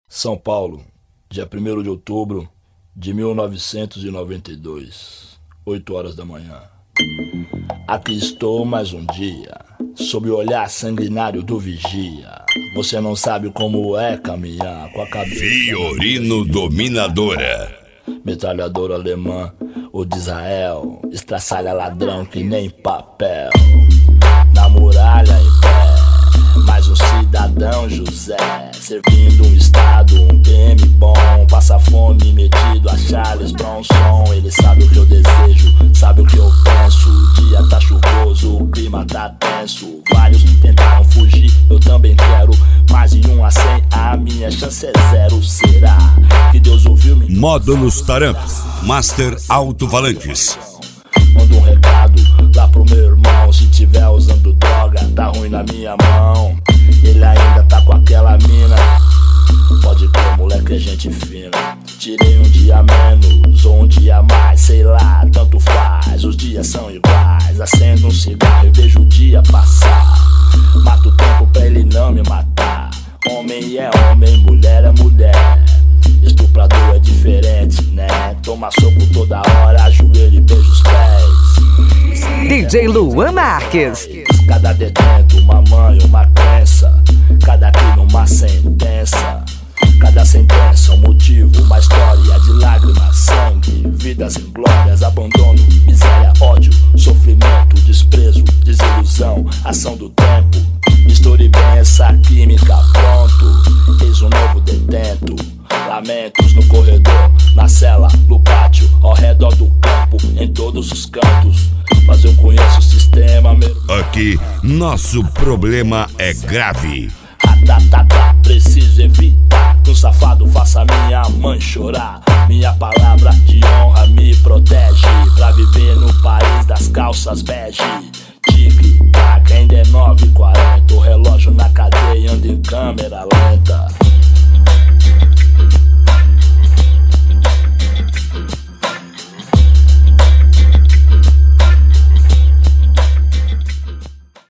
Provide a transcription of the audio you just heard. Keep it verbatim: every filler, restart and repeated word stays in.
São Paulo, dia primeiro de outubro de mil novecentos e noventa e dois, oito horas da manhã. Aqui estou mais um dia, sob o olhar sanguinário do vigia. Você não sabe como é caminhar com a cabeça... Fiorino Dominadora. Metralhadora alemã ou de Israel, estraçalha ladrão que nem papel. Na muralha em pé, mais um cidadão José, servindo um estado, um P M bom, passa fome metido a Charles Bronson. Ele sabe o que eu desejo, sabe o que eu penso. O dia tá chuvoso, o clima tá tenso. Vários tentaram fugir, eu também quero, mas em um a cem a minha chance é zero. Será que Deus ouviu-me? Módulos Taramps, Master Alto-Falantes. Manda um recado lá pro meu irmão, se tiver usando droga, tá ruim na minha mão. Ele ainda tá com aquela mina, pode crer, moleque é gente fina. Tirei um dia menos ou um dia mais, sei lá, tanto faz, os dias são iguais. Acendo um cigarro e vejo o dia passar, mato o tempo pra ele não me matar. Homem é homem, mulher é mulher, estuprador é diferente, né? Toma soco toda hora, ajoelho e beija os pés. D J Luan Marques. Cada detento, uma mãe, uma crença. Cada crime, uma sentença. Cada sentença, um motivo, uma história de lágrimas, sangue, vidas em glórias, abandono, miséria, ódio, sofrimento, desprezo, desilusão, ação do tempo. Misture bem essa química, pronto, eis um novo detento. Lamentos no corredor, na cela, no pátio, ao redor do campo, em todos os cantos. Mas eu conheço o sistema, meu irmão. Aqui, nosso problema é grave. Ratatata, preciso evitar que um safado faça minha mãe chorar. Minha palavra de honra me protege pra viver no país das calças bege. Tique, tac, ainda é nove e quarenta. O relógio na cadeia anda em câmera lenta.